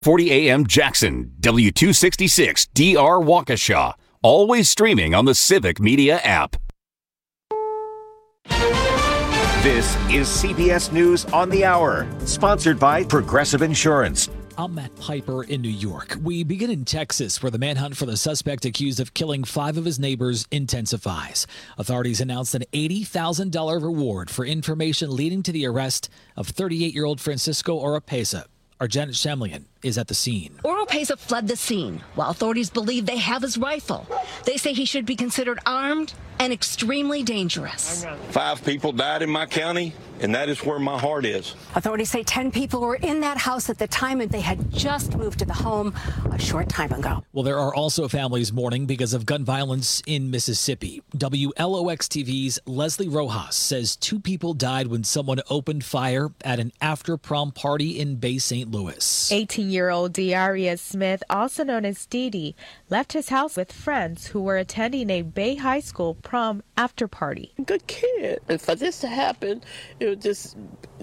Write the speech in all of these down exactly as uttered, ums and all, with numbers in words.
forty A M Jackson, W two sixty-six D R Waukesha. Always streaming on the Civic Media app. This is C B S News on the Hour, sponsored by Progressive Insurance. I'm Matt Piper in New York. We begin in Texas, where the manhunt for the suspect accused of killing five of his neighbors intensifies. Authorities announced an eighty thousand dollars reward for information leading to the arrest of thirty-eight-year-old Francisco Oropesa. Our Janet Shamlian is at the scene. Oropesa fled the scene, while authorities believe they have his rifle. They say he should be considered armed and extremely dangerous. Five people died in my county, and that is where my heart is. Authorities say ten people were in that house at the time, and they had just moved to the home a short time ago. Well, there are also families mourning because of gun violence in Mississippi. W L O X T V's Leslie Rojas says two people died when someone opened fire at an after-prom party in Bay Saint Louis. eighteen-year-old Diaria Smith, also known as Dee Dee, left his house with friends who were attending a Bay High School prom after party. Good kid. And for this to happen, it was just,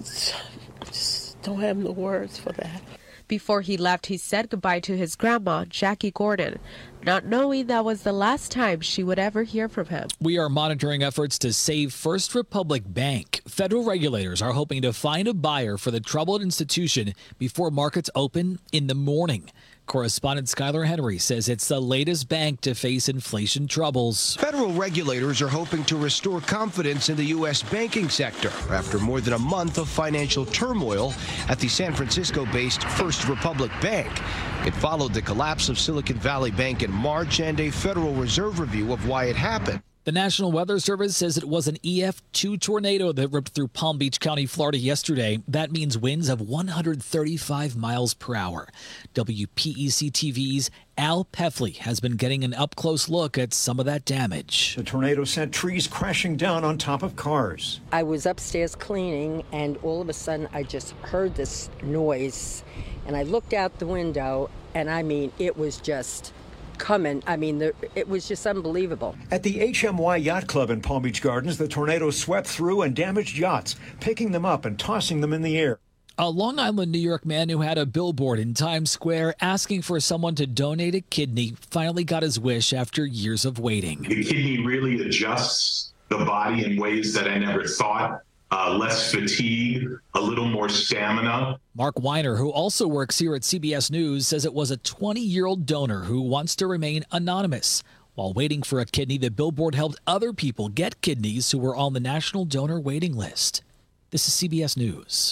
just don't have no words for that. Before he left, he said goodbye to his grandma, Jackie Gordon, not knowing that was the last time she would ever hear from him. We are monitoring efforts to save First Republic Bank. Federal regulators are hoping to find a buyer for the troubled institution before markets open in the morning. Correspondent Skylar Henry says it's the latest bank to face inflation troubles. Federal regulators are hoping to restore confidence in the U S banking sector after more than a month of financial turmoil at the San Francisco-based First Republic Bank. It followed the collapse of Silicon Valley Bank in March and a Federal Reserve review of why it happened. The National Weather Service says it was an E F two tornado that ripped through Palm Beach County, Florida yesterday. That means winds of one hundred thirty-five miles per hour. W P E C T V's Al Pefley has been getting an up-close look at some of that damage. The tornado sent trees crashing down on top of cars. I was upstairs cleaning, and all of a sudden I just heard this noise, and I looked out the window, and I mean, it was just coming. I mean, the, it was just unbelievable. At the H M Y Yacht Club in Palm Beach Gardens, the tornado swept through and damaged yachts, picking them up and tossing them in the air. A Long Island, New York man who had a billboard in Times Square asking for someone to donate a kidney finally got his wish after years of waiting. The kidney really adjusts the body in ways that I never thought. Uh, less fatigue, a little more stamina. Mark Weiner, who also works here at C B S News, says it was a twenty-year-old donor who wants to remain anonymous. While waiting for a kidney, the billboard helped other people get kidneys who were on the national donor waiting list. This is C B S News.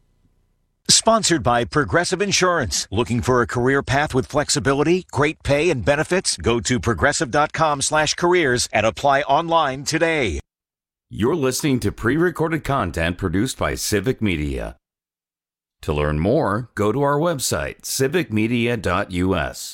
Sponsored by Progressive Insurance. Looking for a career path with flexibility, great pay, and benefits? Go to progressive.com slash careers and apply online today. You're listening to pre-recorded content produced by Civic Media. To learn more, go to our website, civic media dot u s.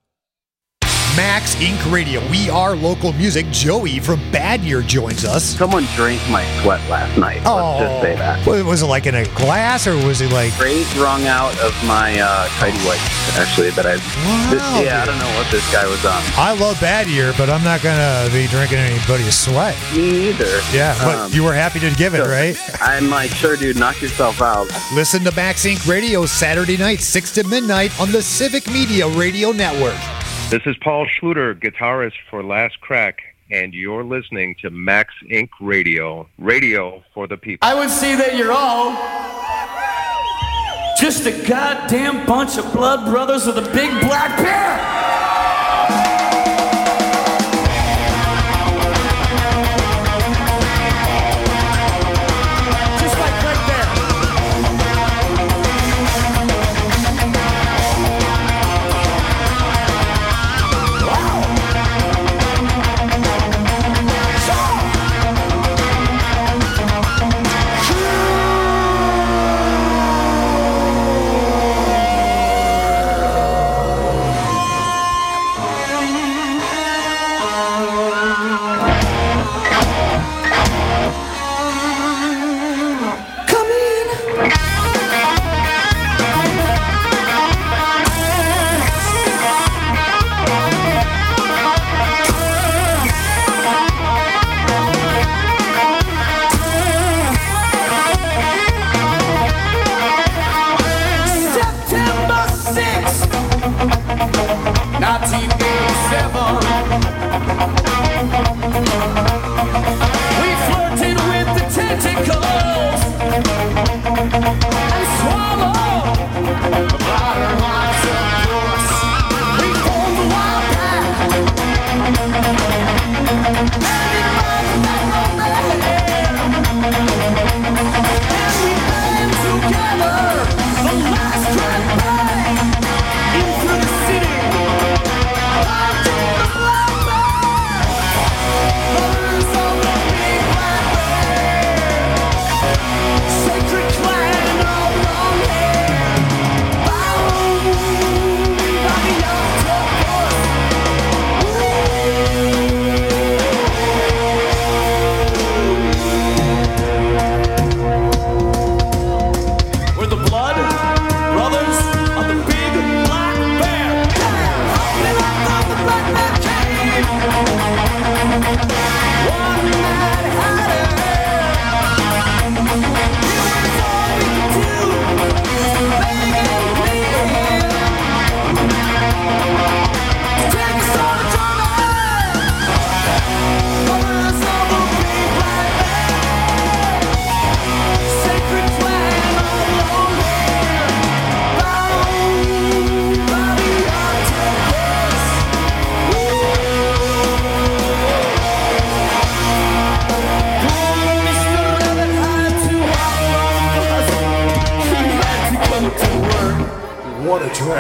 Max Incorporated. Radio. We are local music. Joey from Bad Year joins us. Someone drank my sweat last night. Oh, let's just say that. Was it like in a glass, or was it like straight wrung out of my uh, tidy white? Actually, that I. Wow, this, yeah, I don't know what this guy was on. I love Bad Year, but I'm not gonna be drinking anybody's sweat. Me either. Yeah, but um, you were happy to give it, so right? I'm like, sure, dude, knock yourself out. Listen to Max Incorporated. Radio Saturday night, six to midnight on the Civic Media Radio Network. This is Paul Schluter, guitarist for Last Crack, and you're listening to Max Incorporated. Radio, radio for the people. I would say that you're all just a goddamn bunch of blood brothers with a big black bear.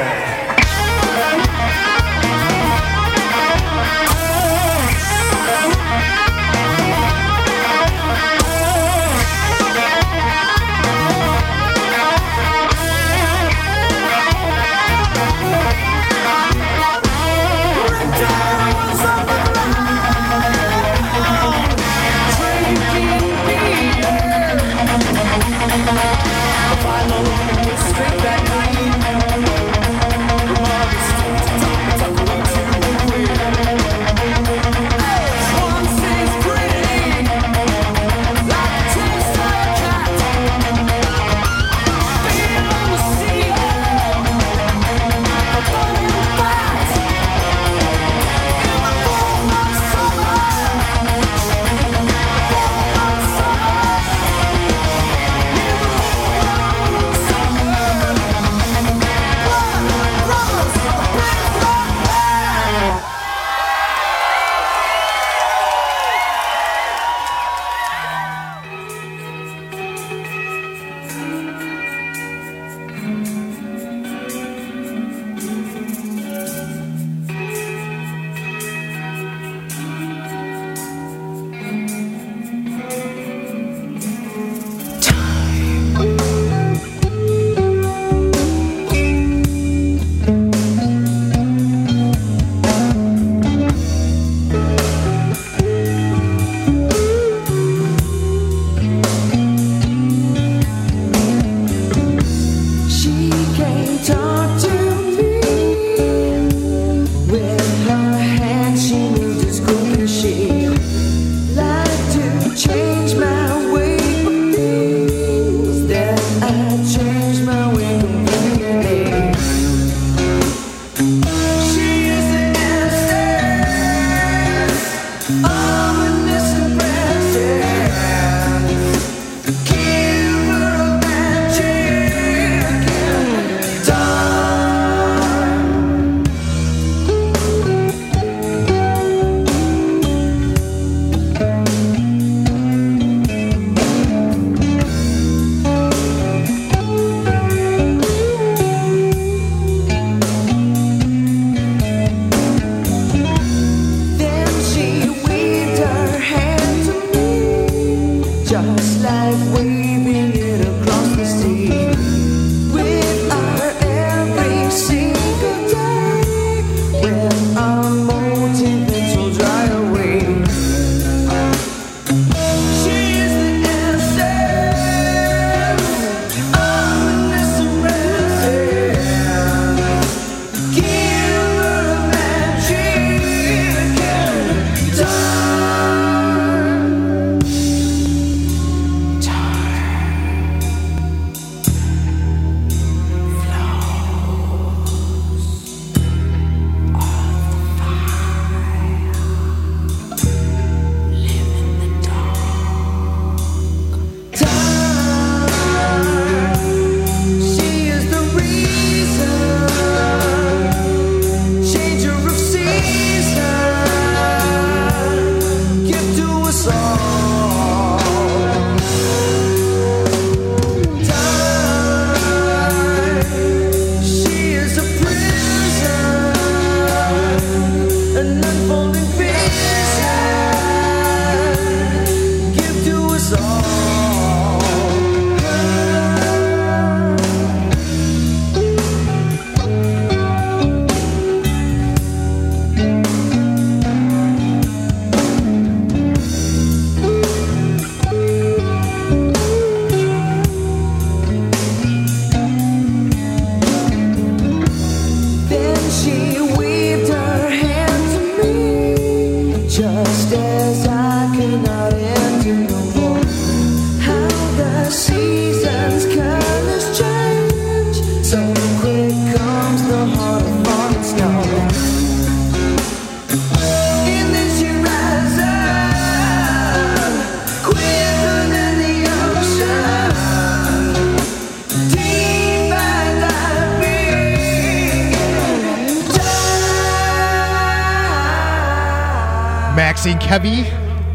Maxine Kevy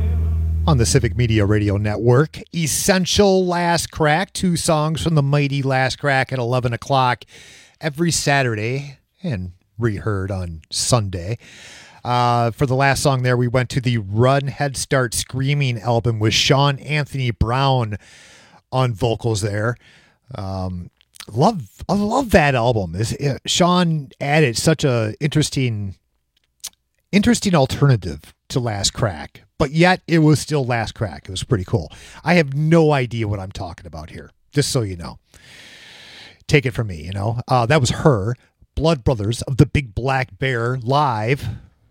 on the Civic Media Radio Network. Essential Last Crack, two songs from the mighty Last Crack at eleven o'clock. every Saturday and reheard on Sunday. Uh, for the last song there, we went to the Run, Head Start, Screaming album with Sean Anthony Brown on vocals there. Um, love, I love that album. Is Sean added such a interesting, interesting alternative to Last Crack, but yet it was still Last Crack. It was pretty cool. I have no idea what I'm talking about here, just so you know. Take it from me, you know. Uh, that was Her, Blood Brothers of the Big Black Bear live.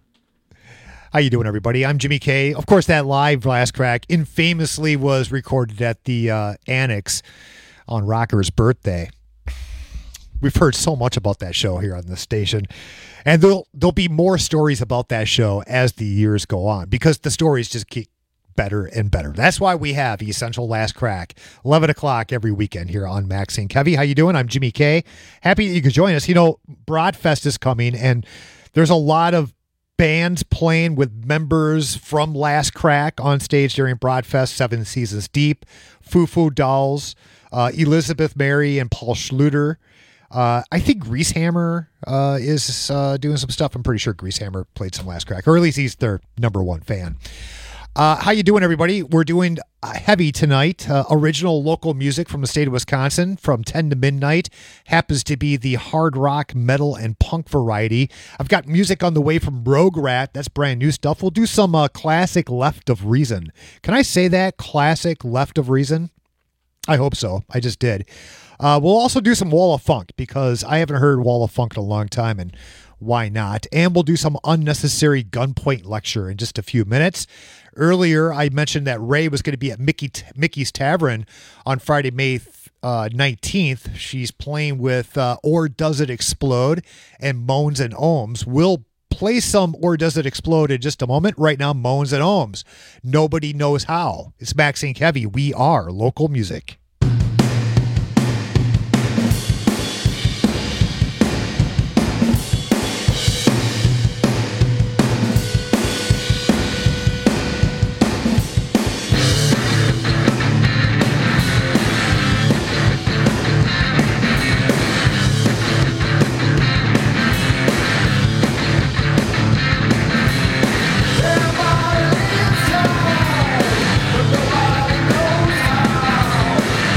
How you doing, everybody? I'm Jimmy K. Of course, that live Last Crack infamously was recorded at the uh, Annex on Rocker's birthday. We've heard so much about that show here on the station, and there'll there'll be more stories about that show as the years go on, because the stories just keep better and better. That's why we have Essential Last Crack, eleven o'clock every weekend here on Max and Kevy. How you doing? I'm Jimmy K. Happy that you could join us. You know, Broadfest is coming, and there's a lot of bands playing with members from Last Crack on stage during Broadfest, Seven Seasons Deep, Foo Foo Dolls, uh, Elizabeth Mary and Paul Schluter. Uh, I think Greasehammer uh, is uh, doing some stuff. I'm pretty sure Greasehammer played some Last Crack, or at least he's their number one fan. Uh, how you doing, everybody? We're doing uh, heavy tonight. Uh, original local music from the state of Wisconsin from ten to midnight. Happens to be the hard rock, metal, and punk variety. I've got music on the way from Rogue Rat. That's brand new stuff. We'll do some uh, classic Left of Reason. Can I say that? Classic Left of Reason? I hope so. I just did. Uh, we'll also do some Wall of Funk, because I haven't heard Wall of Funk in a long time, and why not? And we'll do some Unnecessary Gunpoint lecture in just a few minutes. Earlier, I mentioned that Ray was going to be at Mickey, Mickey's Tavern on Friday, May uh, nineteenth. She's playing with uh, Or Does It Explode and Moans and Ohms. We'll play some Or Does It Explode in just a moment. Right now, Moans and Ohms. Nobody Knows How. It's Max and Kevy. We are local music. Everybody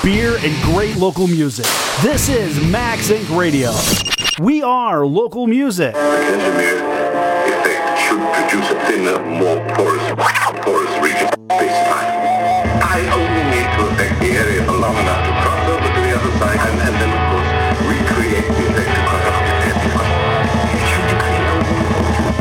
beer, and great local music. This is Max Incorporated. Radio. We are local music. Engineer effect should produce a thinner, more porous, porous region space-time. I only need to affect the area for long enough to cross over to the other side and, and then, of course, recreate the effect across the everyone. You're trying to create a world.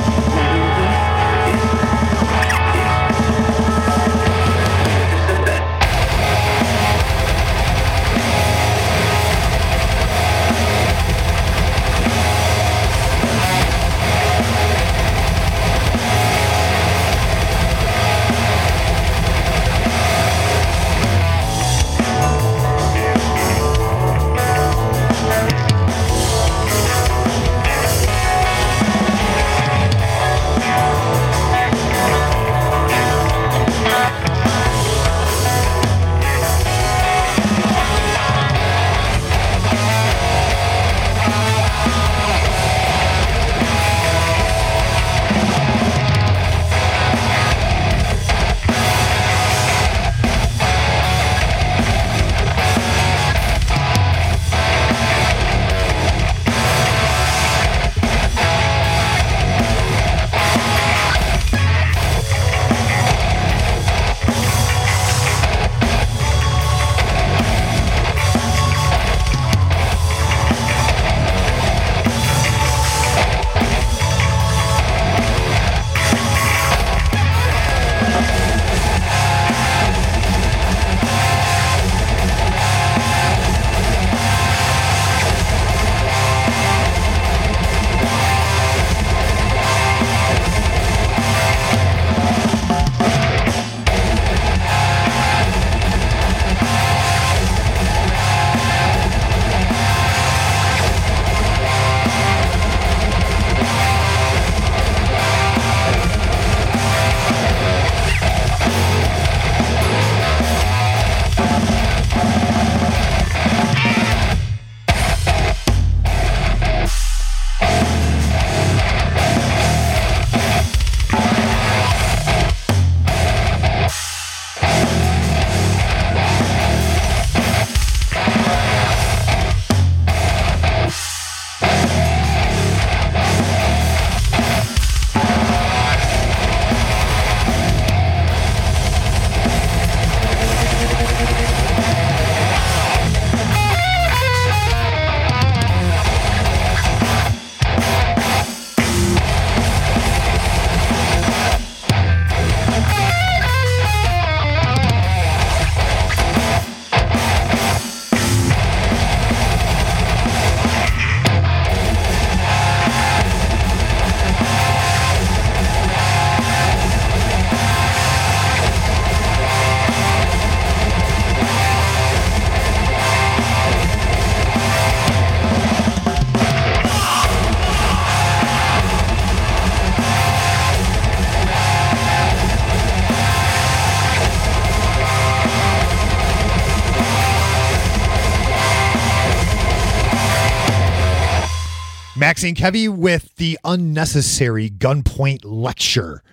Max Inc Heavy with the Unnecessary Gunpoint Lecture.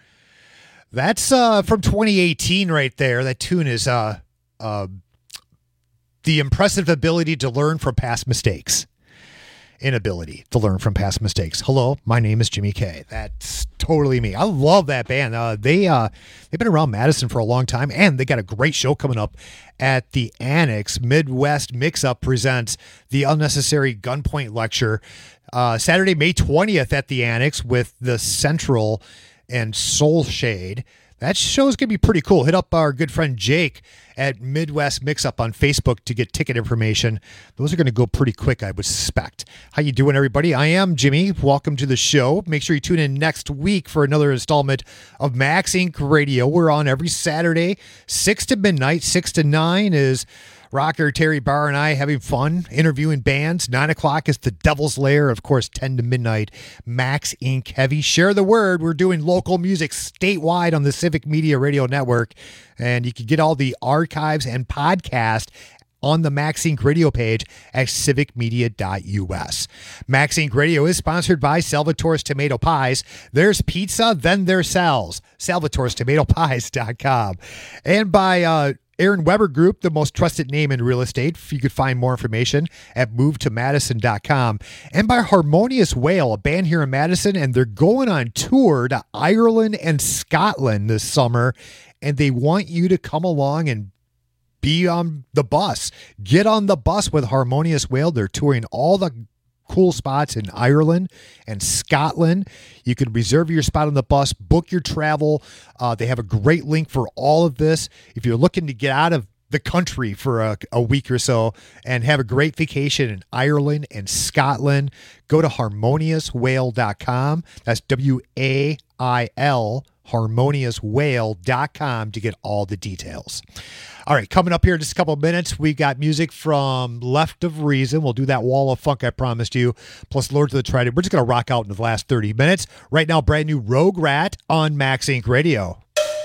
That's uh, from twenty eighteen right there. That tune is uh, uh, the impressive ability to learn from past mistakes. Inability to learn from past mistakes. Hello, my name is Jimmy K. That's totally me. I love that band. Uh, they, uh, they've been around Madison for a long time, and they got a great show coming up at the Annex. Midwest Mix-Up presents the Unnecessary Gunpoint Lecture uh, Saturday, May twentieth at the Annex with the Central and Soul Shade. That show's going to be pretty cool. Hit up our good friend Jake at Midwest Mix-Up on Facebook to get ticket information. Those are going to go pretty quick, I would suspect. How you doing, everybody? I am Jimmy. Welcome to the show. Make sure you tune in next week for another installment of Max Incorporated. Radio. We're on every Saturday, six to midnight. six to nine is rocker Terry Barr and I having fun, interviewing bands. nine o'clock is The Devil's Lair. Of course, ten to midnight, Max Incorporated. Heavy. Share the word. We're doing local music statewide on the Civic Media Radio Network. And you can get all the archives and podcast on the Max Incorporated Radio page at civic media dot u s. Max Incorporated Radio is sponsored by Salvatore's Tomato Pies. There's pizza, then there's Sal's. Salvatore's Tomato Pies dot com. And by uh, Aaron Weber Group, the most trusted name in real estate. You could find more information at move to madison dot com. And by Harmonious Whale, a band here in Madison, and they're going on tour to Ireland and Scotland this summer, and they want you to come along and be on the bus. Get on the bus with Harmonious Whale. They're touring all the cool spots in Ireland and Scotland. You can reserve your spot on the bus, book your travel. Uh, they have a great link for all of this. If you're looking to get out of the country for a, a week or so and have a great vacation in Ireland and Scotland, go to harmonious whale dot com. That's W A I L, harmonious whale dot com to get all the details. All right, coming up here in just a couple of minutes, we got music from Left of Reason. We'll do that wall of funk I promised you, plus Lords of the Trident. We're just going to rock out in the last thirty minutes. Right now, brand new Rogue Rat on Max Inc Radio.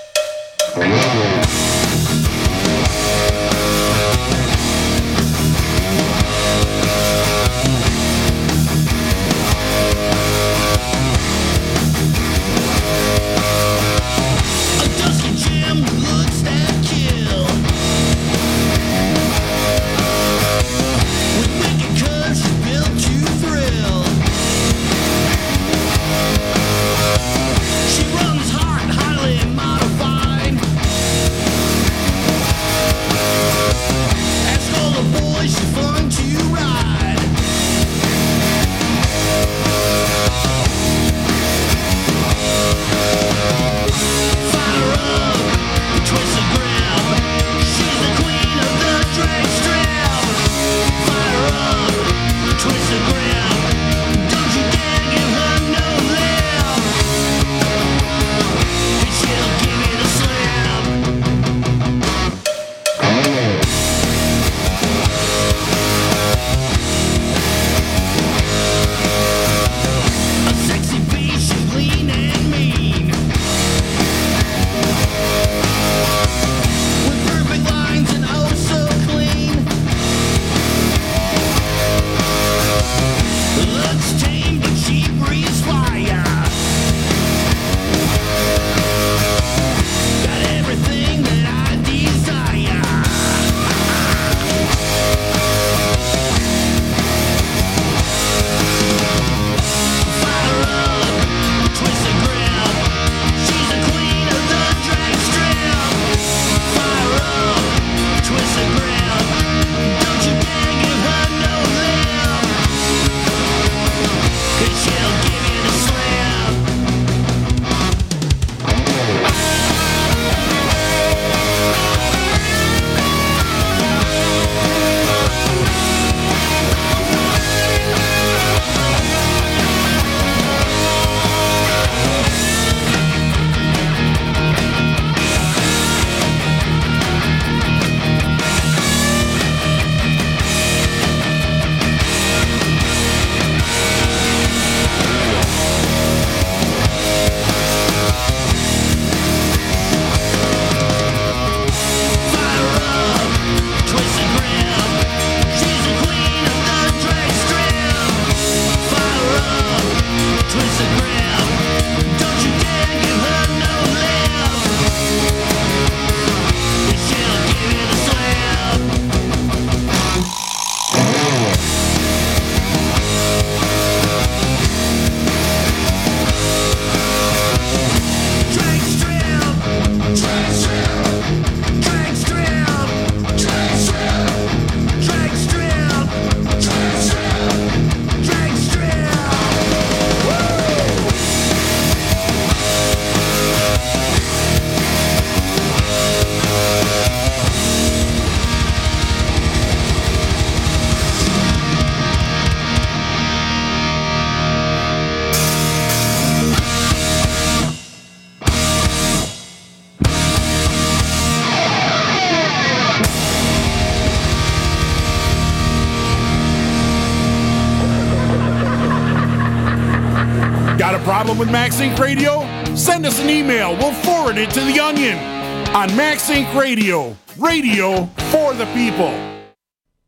Problem with Max Inc Radio? Send us an email. We'll forward it to The Onion on Max Inc Radio. Radio for the people.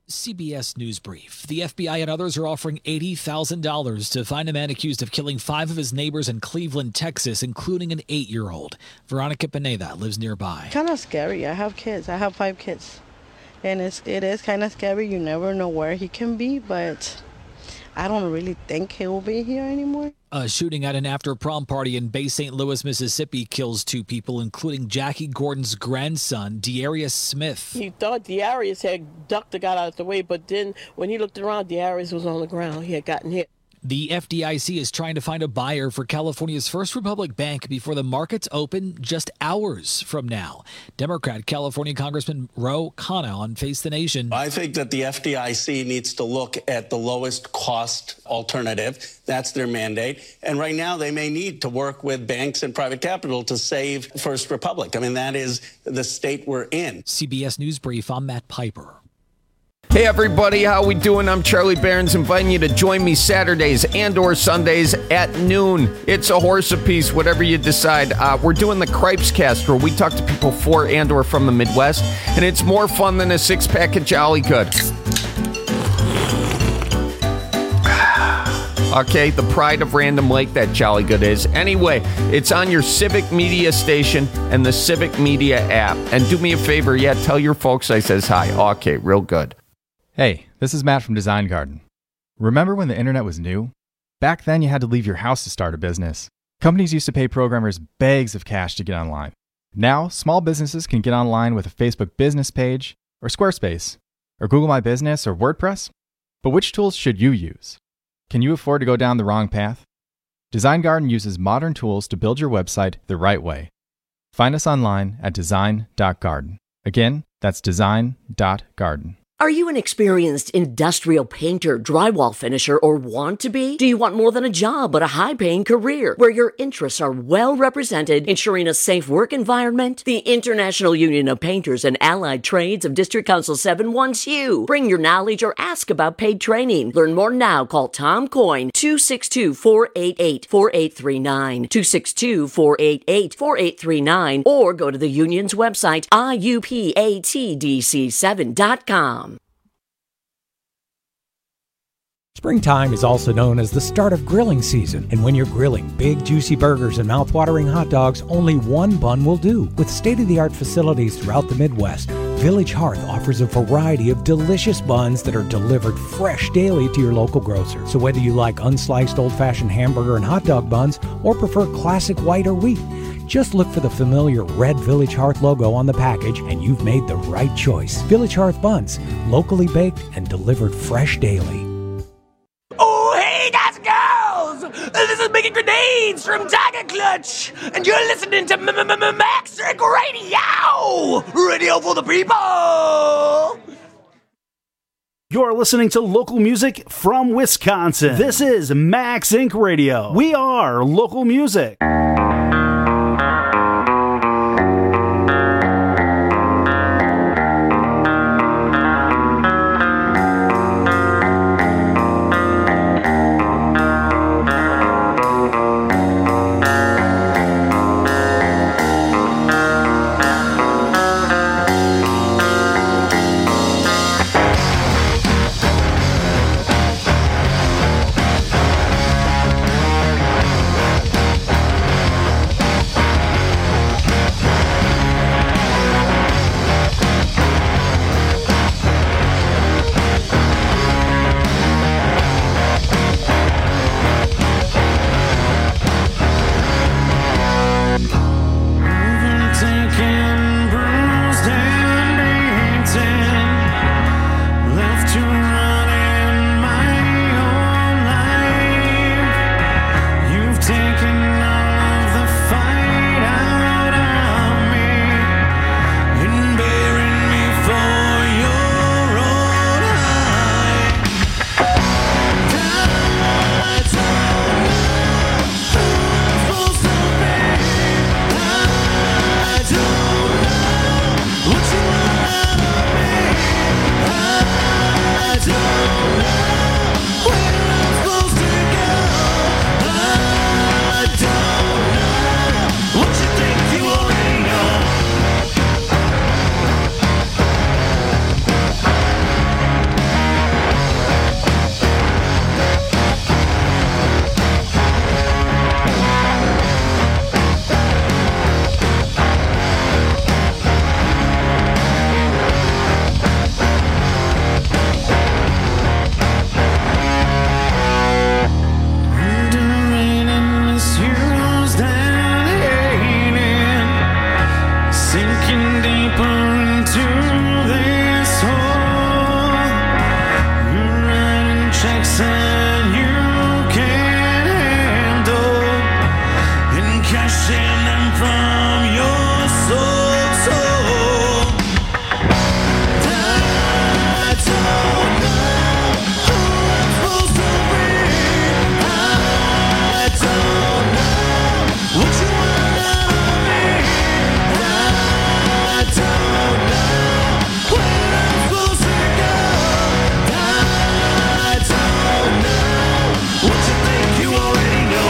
C B S News Brief. The F B I and others are offering eighty thousand dollars to find a man accused of killing five of his neighbors in Cleveland, Texas, including an eight-year-old. Veronica Pineda lives nearby. Kind of scary. I have kids. I have five kids. And it's, it is kind of scary. You never know where he can be, but I don't really think he will be here anymore. A shooting at an after-prom party in Bay Saint Louis, Mississippi kills two people, including Jackie Gordon's grandson, Dearius Smith. He thought Dearius had ducked and got out of the way, but then when he looked around, Dearius was on the ground. He had gotten hit. The F D I C is trying to find a buyer for California's First Republic Bank before the markets open just hours from now. Democrat California Congressman Ro Khanna on Face the Nation. I think that the F D I C needs to look at the lowest cost alternative. That's their mandate. And right now they may need to work with banks and private capital to save First Republic. I mean, that is the state we're in. C B S News Brief, I'm Matt Piper. Hey everybody, how we doing? I'm Charlie Barons, inviting you to join me Saturdays and or Sundays at noon. It's a horse apiece, whatever you decide. Uh, we're doing the Cripes Cast, where we talk to people for and or from the Midwest, and it's more fun than a six-pack of Jolly Good. Okay, the pride of Random Lake, that Jolly Good is. Anyway, it's on your Civic Media station and the Civic Media app. And do me a favor, yeah, tell your folks I says hi. Okay, real good. Hey, this is Matt from Design Garden. Remember when the internet was new? Back then you had to leave your house to start a business. Companies used to pay programmers bags of cash to get online. Now, small businesses can get online with a Facebook business page, or Squarespace, or Google My Business, or WordPress. But which tools should you use? Can you afford to go down the wrong path? Design Garden uses modern tools to build your website the right way. Find us online at design dot garden. Again, that's design dot garden. Are you an experienced industrial painter, drywall finisher, or want to be? Do you want more than a job, but a high-paying career where your interests are well represented, ensuring a safe work environment? The International Union of Painters and Allied Trades of District Council seven wants you. Bring your knowledge or ask about paid training. Learn more now. Call Tom Coyne, two six two, four eight eight, four eight three nine, two six two, four eight eight, four eight three nine, or go to the union's website, I U P A T D C seven dot com. Springtime is also known as the start of grilling season, and when you're grilling big, juicy burgers and mouth-watering hot dogs, only one bun will do. With state-of-the-art facilities throughout the Midwest, Village Hearth offers a variety of delicious buns that are delivered fresh daily to your local grocer. So whether you like unsliced old-fashioned hamburger and hot dog buns, or prefer classic white or wheat, just look for the familiar red Village Hearth logo on the package, and you've made the right choice. Village Hearth buns, locally baked and delivered fresh daily. Oh, hey, guys and girls! This is Making Grenades from Tiger Clutch, and you're listening to Max Inc Radio! Radio for the people! You're listening to local music from Wisconsin. This is Max Inc Radio. We are local music. sinking deeper into this hole. You're writing checks that you can't handle and cashing them from your soul. soul. I don't know who I'm supposed to be. I don't know what you want out of me. I don't know where I'm supposed to go. I don't know what you think you already know.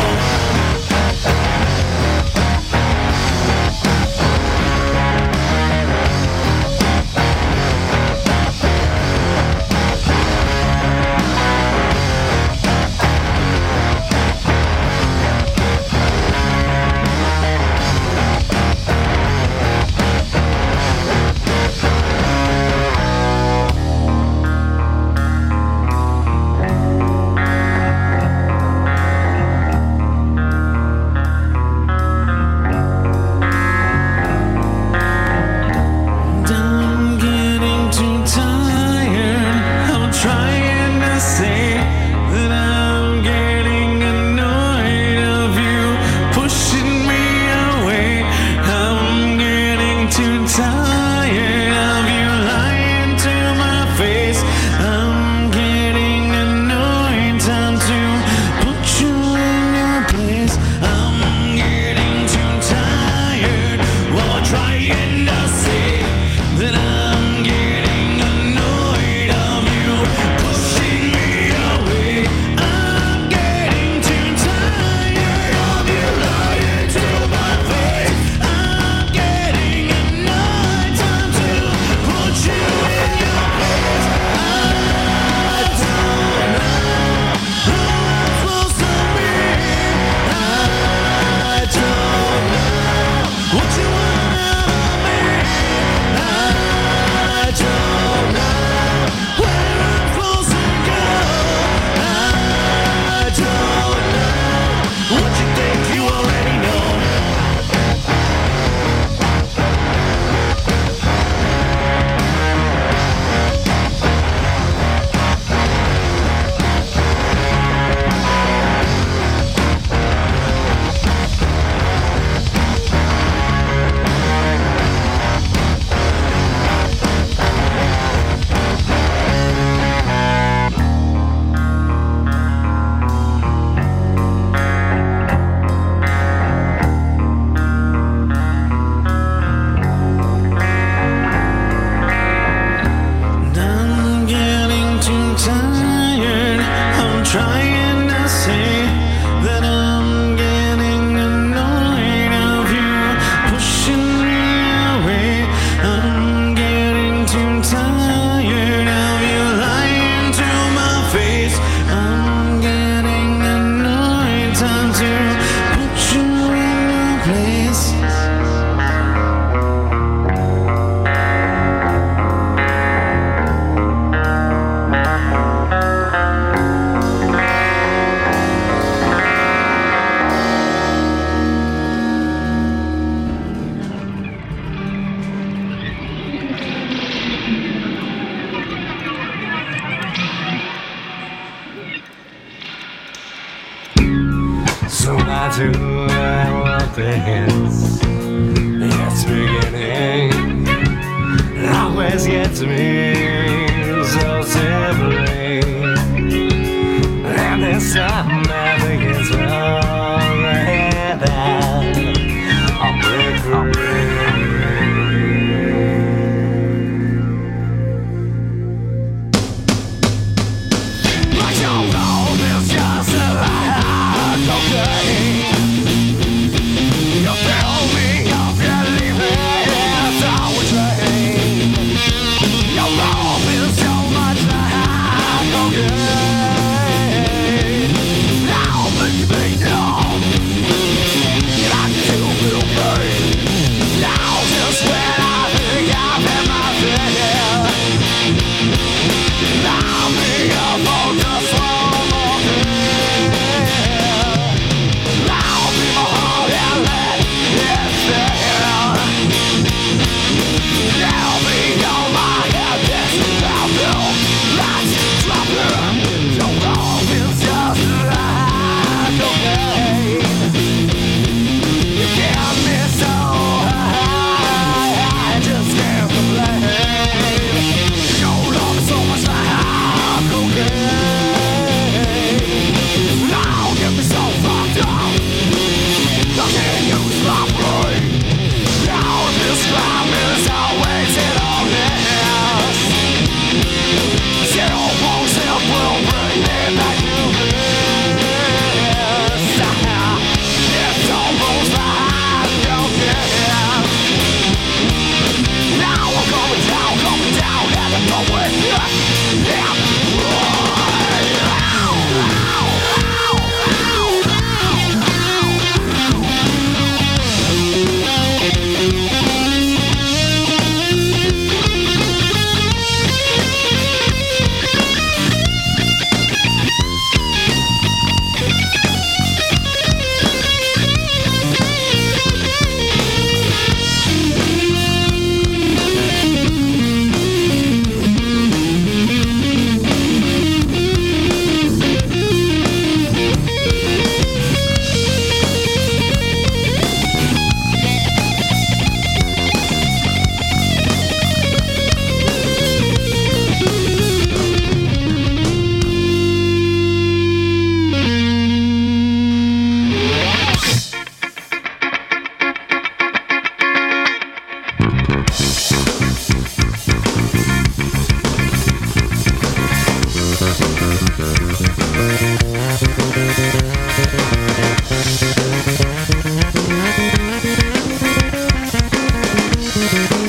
I'm getting too tired. I'm trying to say that I'm getting annoyed of you pushing me away. I'm getting too tired of you lying to my face. I'm getting annoyed. Time to put you in your place. I'm getting too tired while trying to say that I'm getting annoyed of you pushing me away. I'm getting too tired of you lying to my face. I'm getting annoyed. Time to put you in your place. I don't know who I'm supposed to be. I don't know what you want out of me. I don't know where I'm supposed to go. I don't know what you think you already know. I'm getting too tired. I'm trying to say that I'm getting annoyed of you pushing me away. I'm getting too tired of you lying to my face. I'm getting annoyed. Time to put you in your place. So I do what things it's beginning always gets me so simply, and this time I think it's wrong and I'll break free. But you know this just a lie. Okay, you feel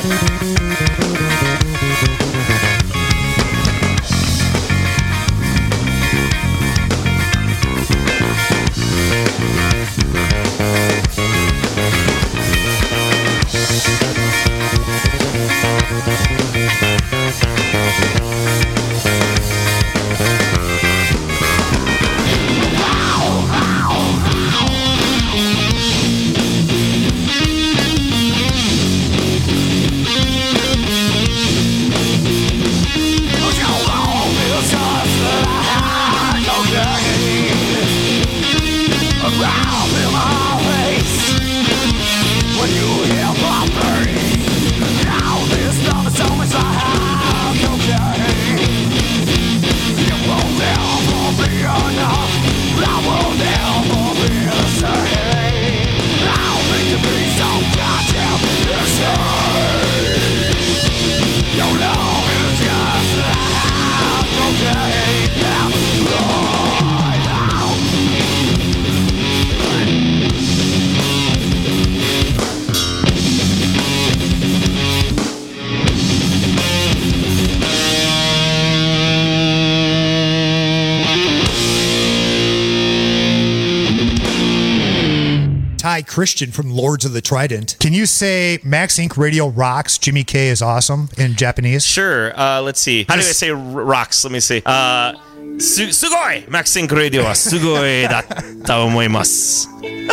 Christian from Lords of the Trident. Can you say Max Inc Radio rocks, Jimmy K is awesome in Japanese? Sure. Uh, let's see. How do I say r- rocks? Let me see. Uh, su- sugoi! Max Inc Radio wa sugoi datta omoimasu.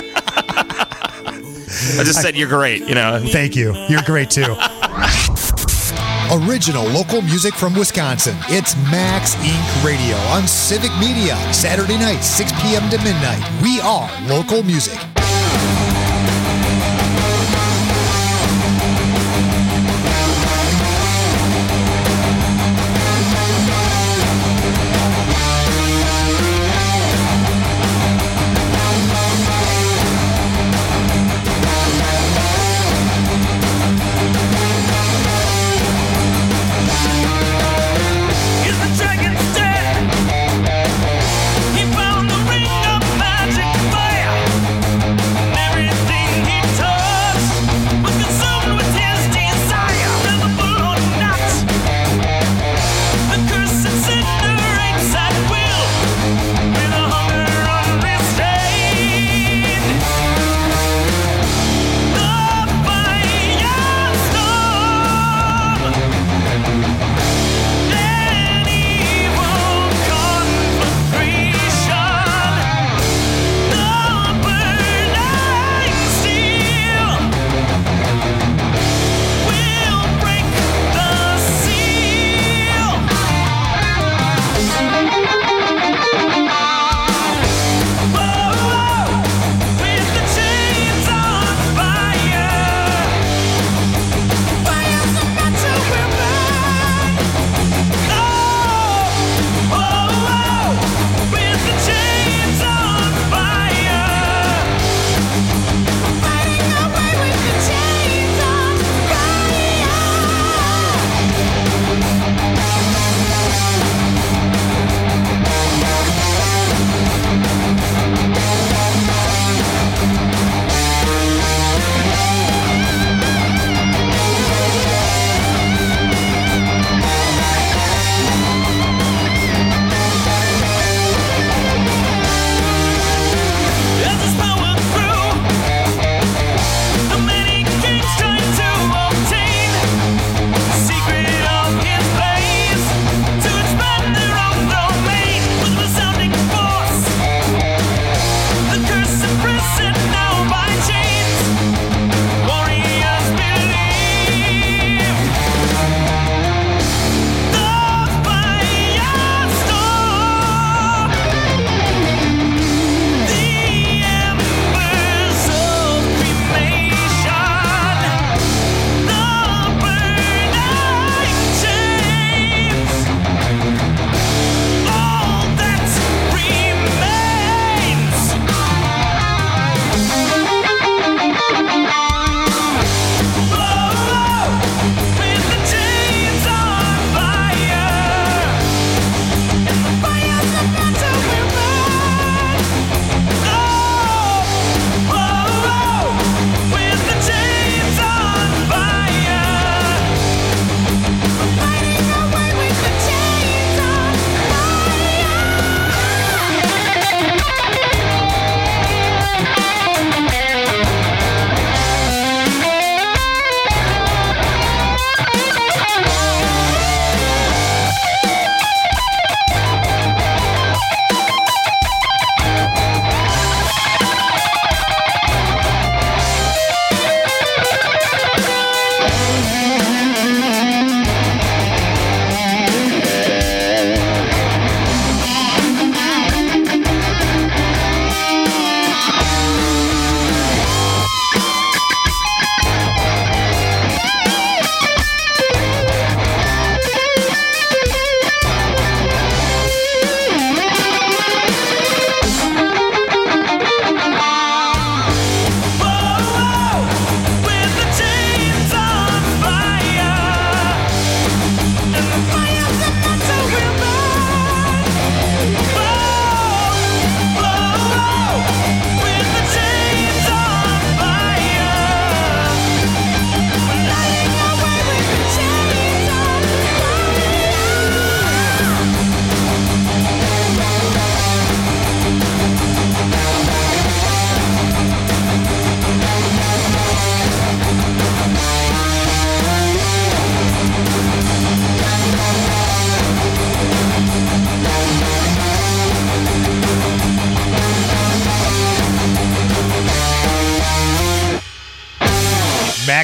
I just said you're great, you know. Thank you. You're great too. Original local music from Wisconsin. It's Max Inc Radio on Civic Media. Saturday night, six p.m. to midnight. We are local music. He found the ring of magic fire.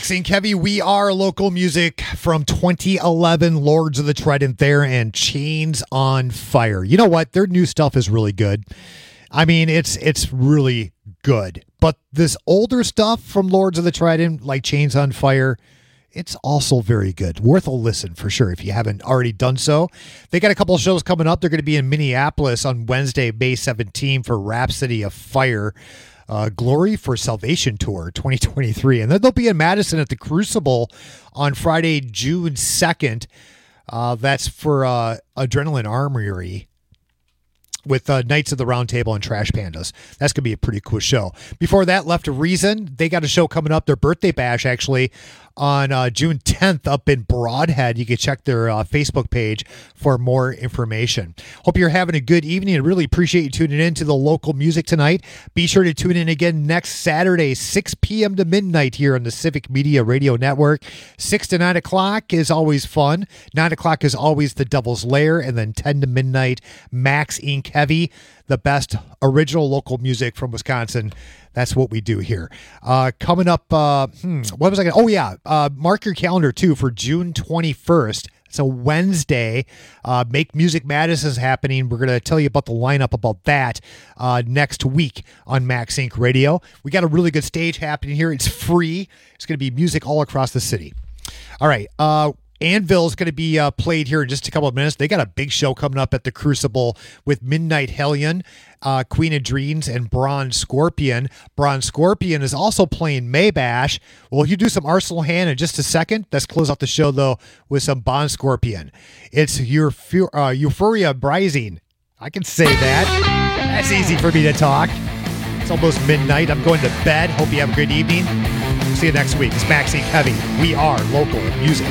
Max and Kevy, we are local music from twenty eleven, Lords of the Trident there, and Chains on Fire. You know what? Their new stuff is really good. I mean, it's it's really good. But this older stuff from Lords of the Trident, like Chains on Fire, it's also very good. Worth a listen for sure if you haven't already done so. They got a couple of shows coming up. They're going to be in Minneapolis on Wednesday, May seventeenth for Rhapsody of Fire. Uh, Glory for Salvation Tour twenty twenty-three. And then they'll be in Madison at the Crucible on Friday, June second. Uh, that's for uh, Adrenaline Armory with uh, Knights of the Round Table and Trash Pandas. That's going to be a pretty cool show. Before that, Left of Reason. They got a show coming up, their birthday bash actually, on uh, June tenth up in Broadhead. You can check their uh, Facebook page for more information. Hope you're having a good evening. I really appreciate you tuning in to the local music tonight. Be sure to tune in again next Saturday, six p.m. to midnight here on the Civic Media Radio Network. six to nine o'clock is always fun. nine o'clock is always The Devil's Lair. And then ten to midnight, Max Incorporated. Heavy, the best original local music from Wisconsin. That's what we do here. Uh, coming up, uh, hmm, what was I going to? Oh, yeah. Uh, mark your calendar, too, for June twenty-first. It's a Wednesday. Uh, Make Music Madness is happening. We're going to tell you about the lineup about that uh, next week on Max Inc Radio. We got a really good stage happening here. It's free. It's going to be music all across the city. All right. Uh, Anvil is going to be uh, played here in just a couple of minutes. They got a big show coming up at the Crucible with Midnight Hellion, uh, Queen of Dreams, and Bronze Scorpion. Bronze Scorpion is also playing Maybash. We'll you do some Arsenal Hand in just a second. Let's close out the show, though, with some Bronze Scorpion. It's your uh, Euphoria Rising. I can say that. That's easy for me to talk. It's almost midnight. I'm going to bed. Hope you have a good evening. See you next week. It's Max Inc Heavy. We are local music.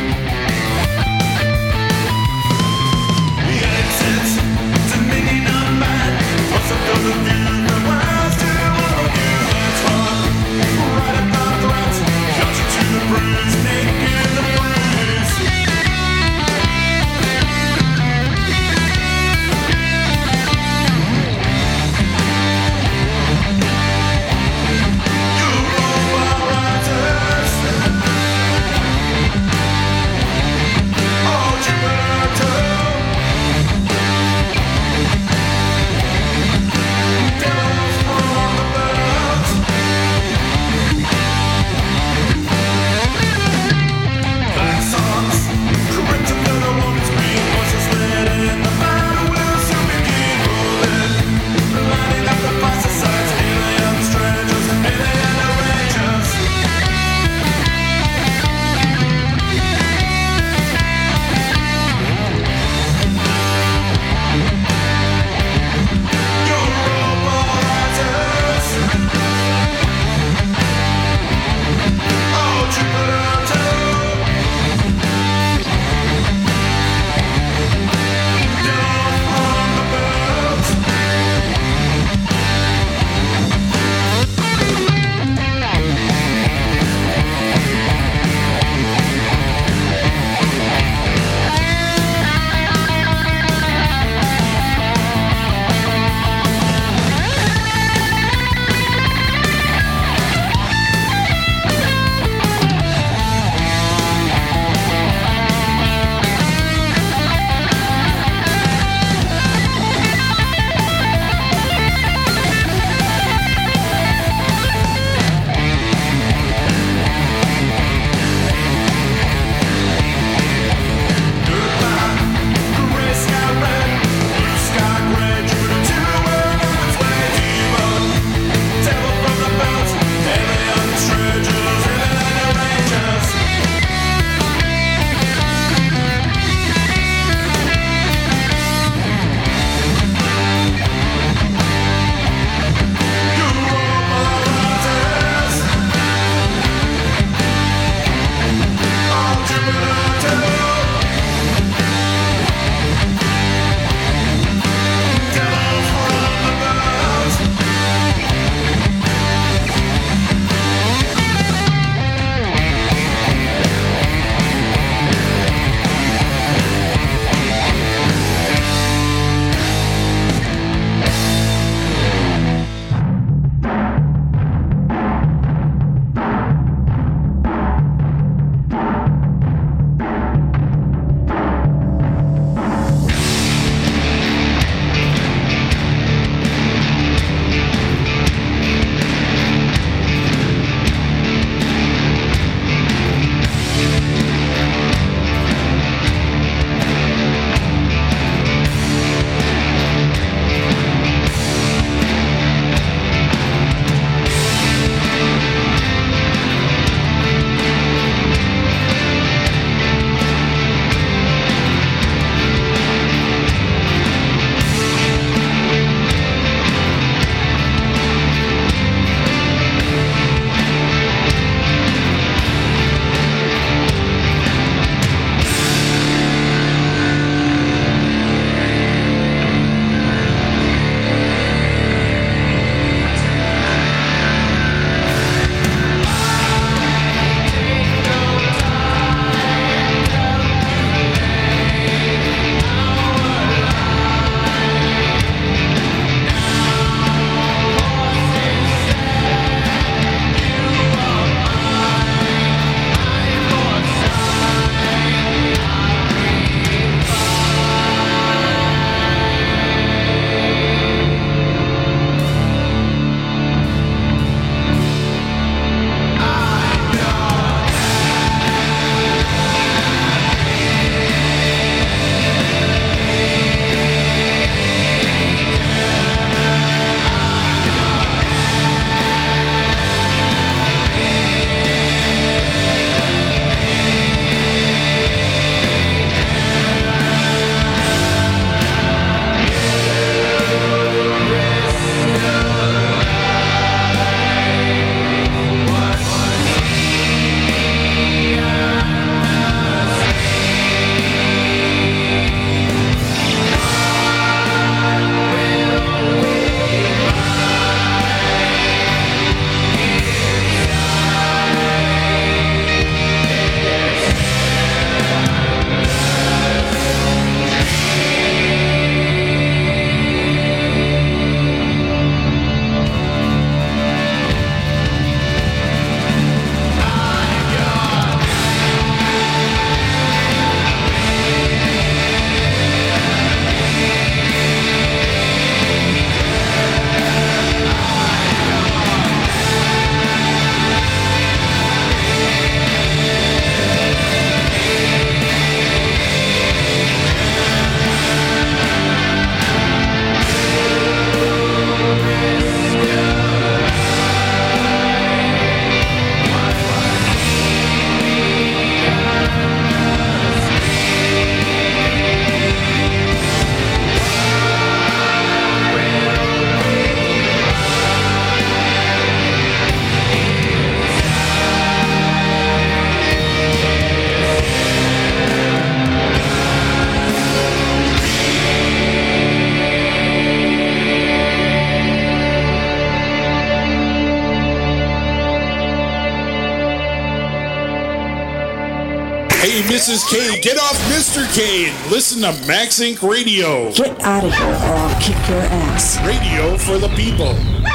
Missus K, get off Mister K and listen to Max Inc Radio. Get out of here or I'll kick your ass. Radio for the people.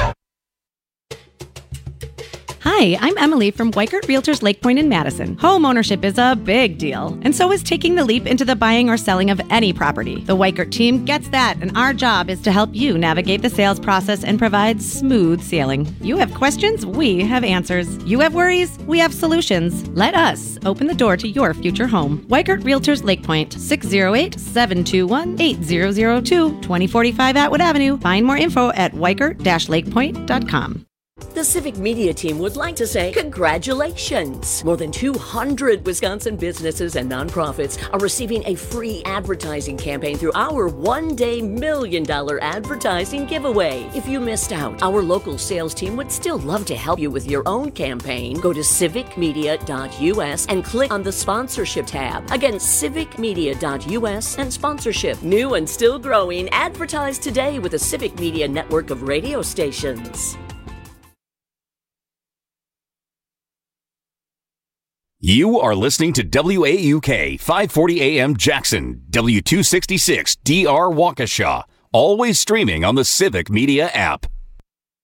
Hi, I'm Emily from Weikert Realtors Lake Point in Madison. Home ownership is a big deal, and so is taking the leap into the buying or selling of any property. The Weikert team gets that, and our job is to help you navigate the sales process and provide smooth sailing. You have questions, we have answers. You have worries, we have solutions. Let us open the door to your future home. Weikert Realtors Lake Point, six oh eight, seven two one, eight zero zero two, twenty forty-five Atwood Avenue. Find more info at weikert dash lakepoint dot com. The Civic Media team would like to say congratulations! More than two hundred Wisconsin businesses and nonprofits are receiving a free advertising campaign through our one-day million dollar advertising giveaway. If you missed out, our local sales team would still love to help you with your own campaign. Go to civic media dot u s and click on the sponsorship tab. Again, civic media dot u s and sponsorship. New and still growing, advertise today with the Civic Media network of radio stations. You are listening to W A U K five forty A M Jackson, W two sixty-six D R Waukesha, always streaming on the Civic Media app.